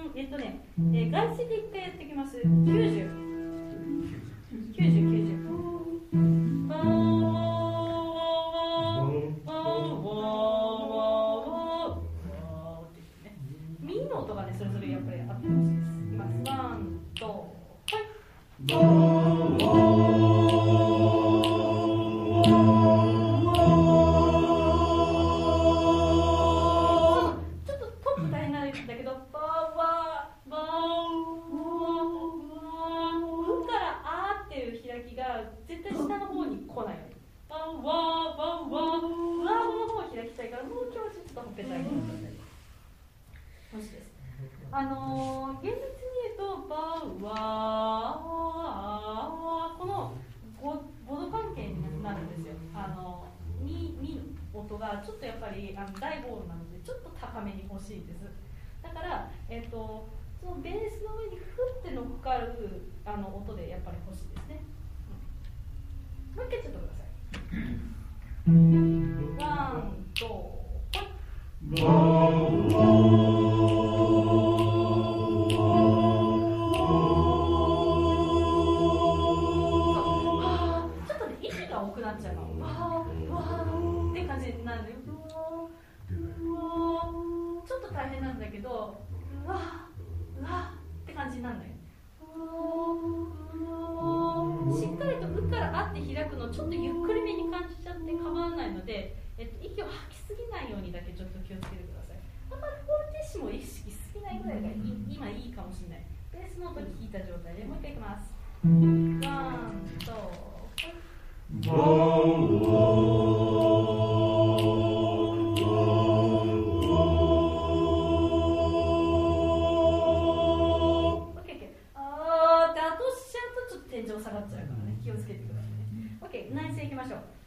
外水で一回やっていきます。90、90、90。ミの音がね、それぞれやっぱりあってほしいです。いきます。ワン、ツー、はい。ちょっとトップ大変なんだけど、うからあっていう開きが絶対下の方に来ないように。の方を開きたいから、もう今日はちょっとほっぺたいなと思ったり。もしです。厳密に言うと、この5度関係になるんですよ。ミの音がちょっとやっぱり大ボールなのでちょっと高めに欲しいんです。だから、そのベースの上にふって乗っかる音でやっぱり欲しいですね。もう一回ちょっとください。ワン、ツー、はい。多くなっちゃうの。わーって感じになる。ちょっと大変なんだけど、うわって感じになるのよ。しっかりとうからあって開くのちょっとゆっくりめに感じちゃって構わないので、息を吐きすぎないようにだけちょっと気をつけてください。あんまりフォルテッシモを意識しすぎないぐらいが今いいかもしれない。ベースの音に弾いた状態でもう一回いきます。ワン、ツー、OK、だとしちゃうとちょっと天井下がっちゃうからね、気をつけてくださいね。OK、内声いきましょう。